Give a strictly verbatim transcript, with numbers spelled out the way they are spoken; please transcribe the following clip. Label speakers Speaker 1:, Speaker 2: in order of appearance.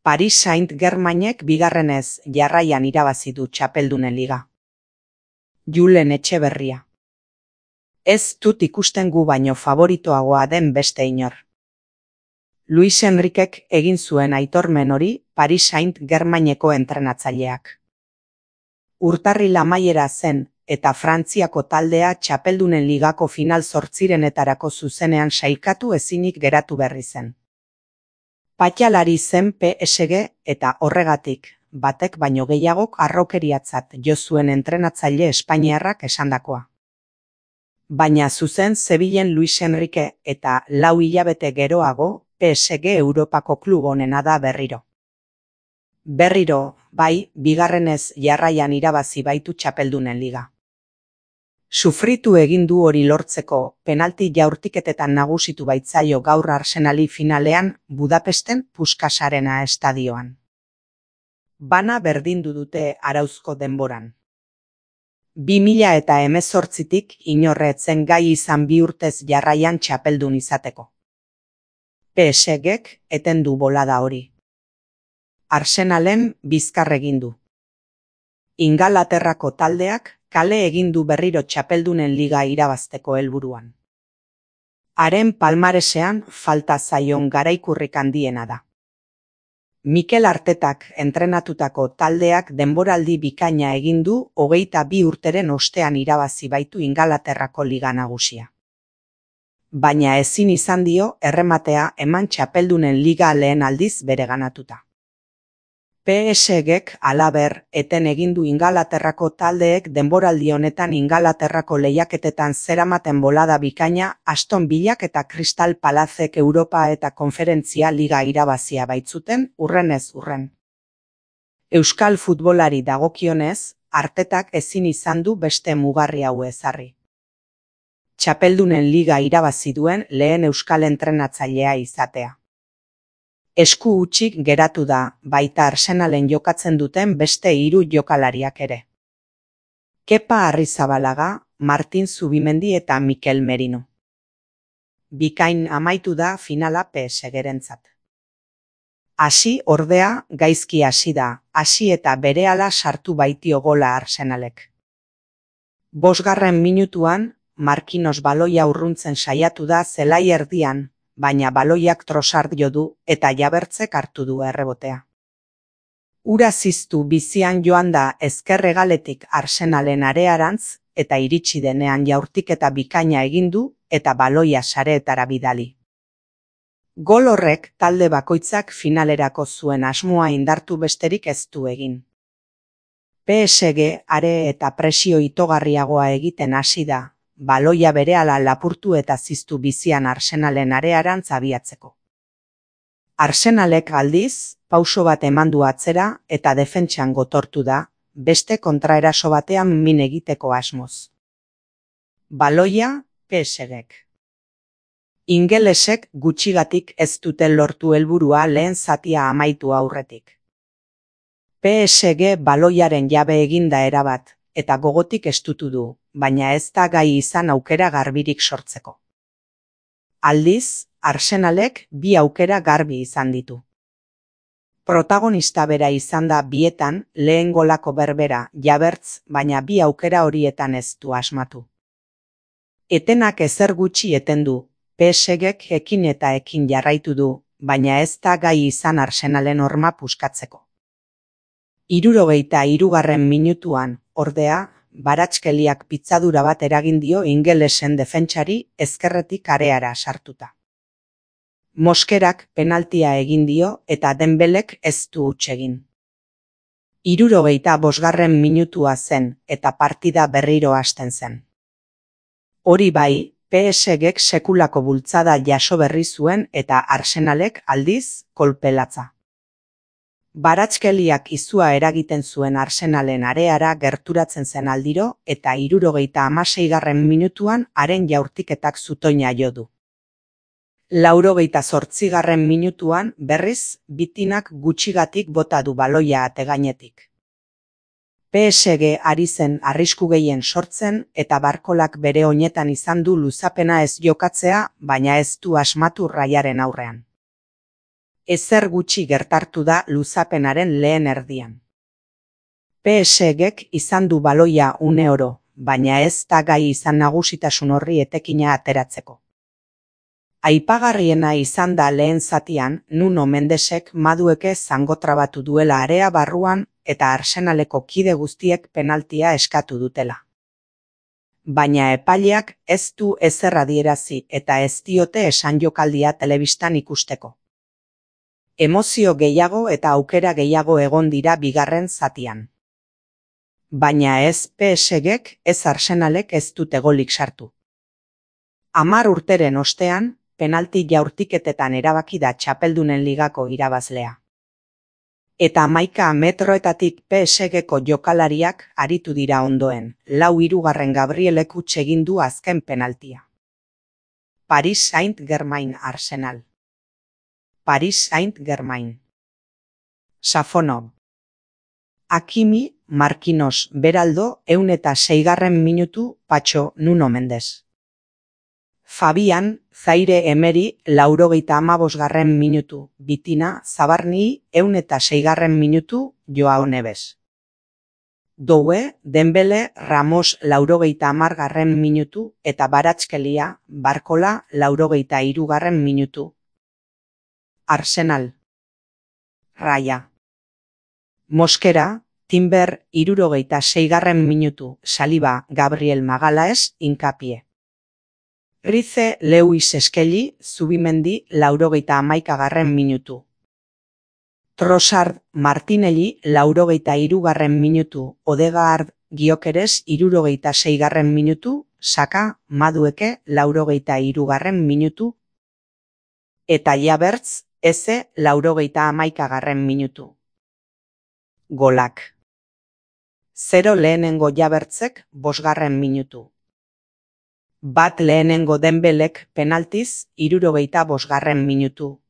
Speaker 1: Paris Saint-Germainek bigarrenez jarraian irabazi du txapeldunen liga. Julen Etxeberria. Ez dut ikusten gu baino favoritoagoa den beste inor. Luis Enrikek egin zuen aitormen hori Paris Saint-Germaineko entrenatzaileak. Urtarril amaiera zen eta Frantziako taldea txapeldunen ligako final zortzirenetarako zuzenean sailkatu ezinik geratu berri zen. Patxalari zen P S G eta horregatik, batek baino gehiagok harrokeriatzat jo zuen entrenatzaile espainiarrak esandakoa. Baina zuzen zebilen Luis Enrique eta lau hilabete geroago P S G Europako klub onena da berriro. Berriro, bai, bigarrenez jarraian irabazi baitu txapeldunen liga. Sufritu egin du hori lortzeko, penalti jaurtiketetan nagusitu baitzaio gaur Arsenali finalean Budapesten Puskás Arena estadioan. Bana berdindu dute arauzko denboran. bi mila eta hemezortzitik inorretzen gai izan bi urtez jarraian txapeldun izateko. P S Gek eten du bolada hori. Arsenalen bizkar egin du. Ingalaterrako taldeak kale egin du berriro txapeldunen liga irabazteko helburuan. Haren palmaresean falta zaion garaikurrik handiena da. Mikel Artetak entrenatutako taldeak denboraldi bikaina egin du hogeita bi urteren ostean irabazi baitu Ingalaterrako liga nagusia. Baina ezin izan dio errematea eman txapeldunen liga lehen aldiz bereganatuta. P S Gek halaber eten egin du Ingalaterrako taldeek denboraldi honetan Ingalaterrako lehiaketetan zeramaten bolada bikaina Aston Villak eta Crystal Palacek Europa eta Konferentzia Liga irabazia baitzuten urrenez urren. Euskal futbolari dagokionez, Artetak ezin izan du beste mugarri hau ezarri. Txapeldunen liga irabazi duen lehen euskal entrenatzailea izatea. Esku hutsik geratu da, baita Arsenalen jokatzen duten beste hiru jokalariak ere. Kepa Arrizabalaga, Martin Zubimendi eta Mikel Merino. Bikain amaitu da finala P S Gerentzat. Hasi ordea gaizki hasi da, hasi eta berehala sartu baitio gola Arsenalek. Bosgarren minutuan, Marquinhos baloia urruntzen saiatu da zelai erdian, baina baloiak Trossard jo du eta Jabertzek hartu du errebotea. Ura ziztu bizian joan da ezkerregaletik Arsenalen arearantz eta iritsi denean jaurtiketa bikaina egin du eta baloia sareetara bidali. Gol horrek talde bakoitzak finalerako zuen asmoa indartu besterik ez du egin. P S G are eta presio itogarriagoa egiten hasi da, baloia berehala lapurtu eta ziztu bizian Arsenalen arearantz abiatzeko. Arsenalek aldiz, pauso bat eman du atzera eta defentsan gotortu da, beste kontraeraso batean min egiteko asmoz. Baloia P S Gek. Ingelesek gutxigatik ez dute lortu helburua lehen zatia amaitu aurretik. P S G baloiaren jabe eginda erabat, eta gogotik estutu du, baina ez da gai izan aukera garbirik sortzeko. Aldiz, Arsenalek bi aukera garbi izan ditu. Protagonista bera izan da bietan lehen golako berbera Jabertz, baina bi aukera horietan ez du asmatu. Etenak ezer gutxi eten du, P S Gek ekin eta ekin jarraitu du, baina ez da gai izan Arsenalen horma puskatzeko. Hirurogeita hirugarren minutuan, ordea, Baratskeliak pitzadura bat eragin dio ingelesen defentsari ezkerretik areara sartuta. Moskerak penaltia egin dio eta Dembelek ez du huts egin. Hirurogeita bosgarren minutua zen eta partida berriro hasten zen. Hori bai, P S Gek sekulako bultzada jaso berri zuen eta Arsenalek aldiz kolpelatza. Baratskeliak izua eragiten zuen Arsenalen areara gerturatzen zen aldiro eta hirurogeita hamaseigarren minutuan haren jaurtiketak zutoina jo du. Laurogeita zortzigarren minutuan berriz bitinak gutxigatik bota du baloia ate gainetik. P S G ari zen arrisku gehien sortzen eta Barkolak bere oinetan izan du luzapena ez jokatzea, baina ez du asmatu Raiaren aurrean. Ezer gutxi gertartu da luzapenaren lehen erdian. P S Gek izan du baloia une oro, baina ez da gai izan nagusitasun horri etekina ateratzeko. Aipagarriena izan da lehen zatian Nuno Mendesek Madueke zangotrabatu duela area barruan eta Arsenaleko kide guztiek penaltia eskatu dutela. Baina epaileak ez du ezer adierazi eta ez diote esan jokaldia telebistan ikusteko. Emozio gehiago eta aukera gehiago egon dira bigarren zatian. Baina ez P S Gek ez Arsenalek ez dute golik sartu. Hamar urteren ostean, penalti jaurtiketetan erabaki da Txapeldunen Ligako irabazlea. Eta hamaika metroetatik P S Geko jokalariak aritu dira ondoen, lau hirugarren Gabrielek huts egin du azken penaltia. Paris Saint-Germain Arsenal. Paris Saint-Germain. Safonov. Hakimi, Marquinhos, Beraldo, ehun eta seigarren minutu, Patxo, Nuno Mendes. Fabian, Zaire Emery, laurogeita hamabosgarren minutu, Bitina, Zabarni, ehun eta seigarren minutu, Joao Neves. Doue, Dembele, Ramos, laurogeita hamargarren minutu, eta Baratxkelia, Barkola, laurogeita hirugarren minutu. Arsenal. Raya. Mosquera, Timber, hirurogeita seigarren minutu, Saliba, Gabriel Magalhaes, Hincapie. Rize, Lewis Skelly, Zubimendi, laurogeita hamaikagarren minutu. Trossard, Martinelli, laurogeita hirugarren minutu, Odegaard, Gyökeres, hirurogeita seigarren minutu, Saka, Madueke, laurogeita hirugarren minutu, eta Jabertz, Eze, laurogeita hamaikagarren minutu. Golak. Zero lehenengo Jabertzek, bosgarren minutu. Bat lehenengo Dembelek penaltiz, hirurogeita bosgarren minutu.